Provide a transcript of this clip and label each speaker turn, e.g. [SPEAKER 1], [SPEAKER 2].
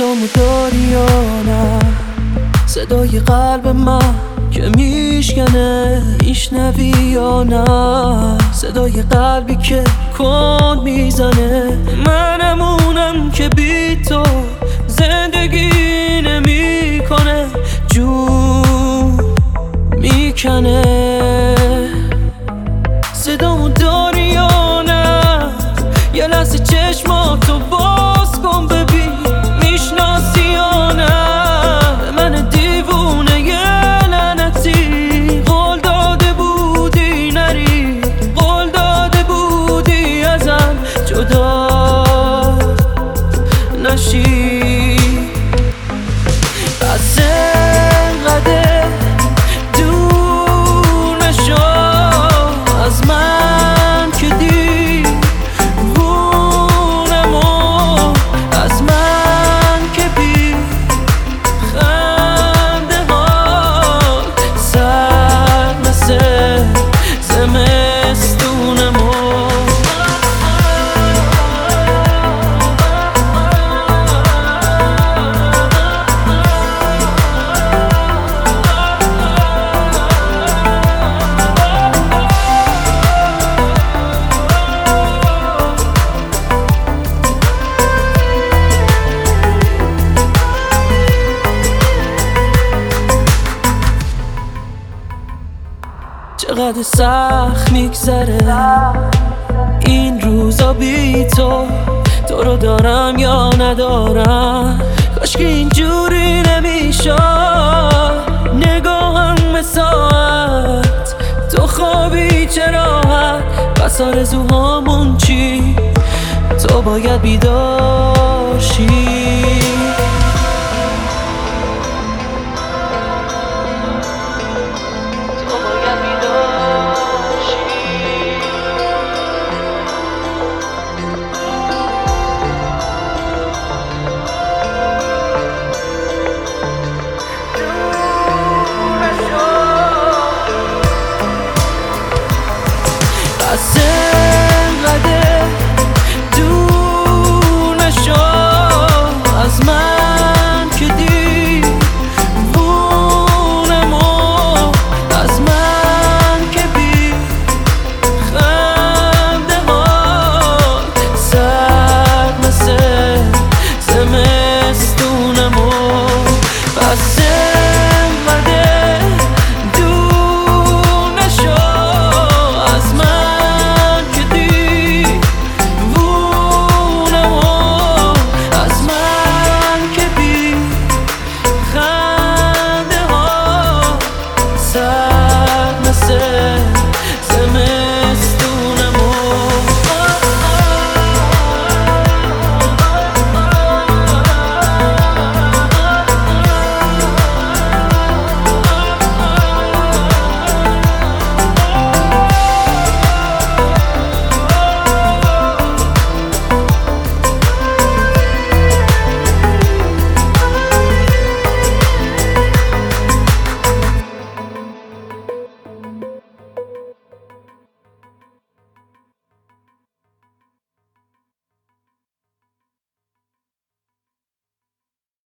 [SPEAKER 1] صدامو داری یا نه؟ صدای قلب من که میشکنه میشنوی یا نه؟ صدای قلبی که کند میزنه. منمونم که بی تو زندگی نمیکنه، جون میکنه. صدامو داری یا نه؟ یه لحظه چشماتو باز کن ببین میشناسی یا نه؟ به من دیوونه یه لعنتی قول داده بودی نری، قول داده بودی ازم جدا نشی. پس انقدر دور نشو از من که دیوونم، از من که بی خنده ها سر مثل زمستونم. چقدر سخت میگذره این روزا بی تو، تو رو دارم یا ندارم. کاش که اینجوری نمیشد نگاهم مساعت، تو خوابی چه راحت. پس آرزوهامون چی؟ تو باید بیدار شی.